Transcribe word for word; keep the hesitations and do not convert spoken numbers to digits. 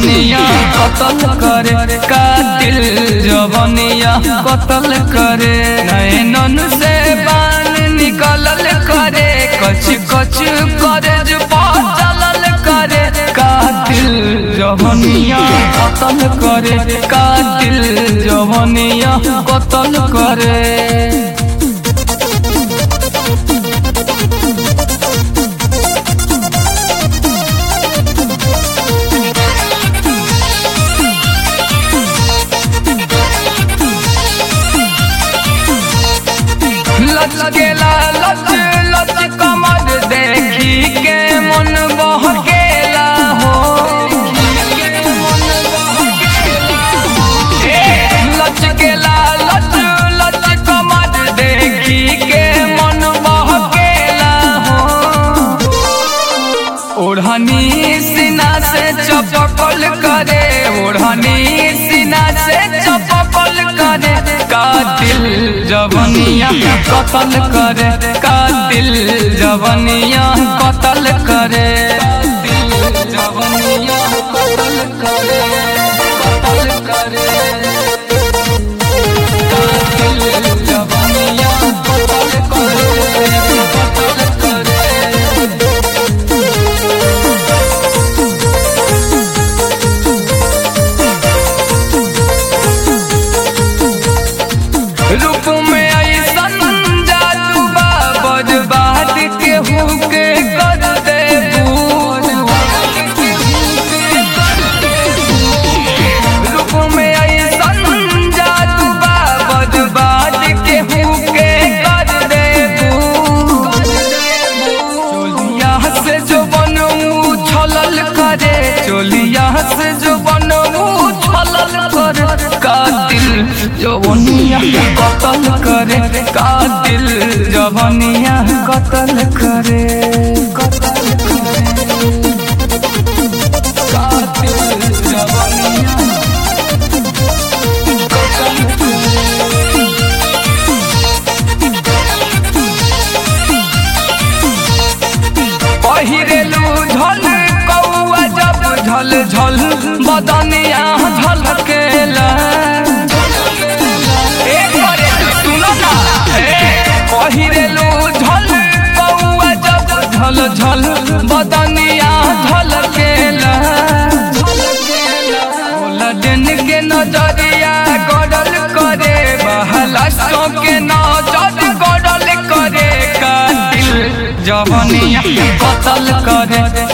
जवनिया कतल करे का दिल जवनिया कतल करे नैनन से बान निकलल करे कच कच करे जो चलल करे का दिल जवनिया कतल करे का दिल जवनिया कतल करे। लचकेला लच लच कमर देखी के मन बहकेला हो लचकेला लच लच कमर देखी के मन बहकेला हो ओढ़नी सीना से चपकल करे ओढ़नी सीना से चपकल करे का दिल जवनिया कतल करे का दिल जवनिया कतल करे दिल जवनिया कतल करे कतल करे का दिल जवनिया कतल करे कतल करे। रूप में ऐसन जादू बा बर्बाद केहू के कर दे रूप में ऐसन जादू बा बर्बाद केहू के कर दे चोलिया से जो बनू छलल करे चोलिया से जो बनू छलल करे का दिल जवनिया कतल करे का दिल जवनिया कतल करे कतल करे का दिल जवनिया कतल करे। पहिरेलू झल कौआ जब झल झल बदनिया झलकेला पहिरेलू झल कौआ जब झल झल बदनिया झलकेला दिन के नजरिया गड़ल करे बहला सो के नजर गड़ल करे का दिल जवनिया कतल करे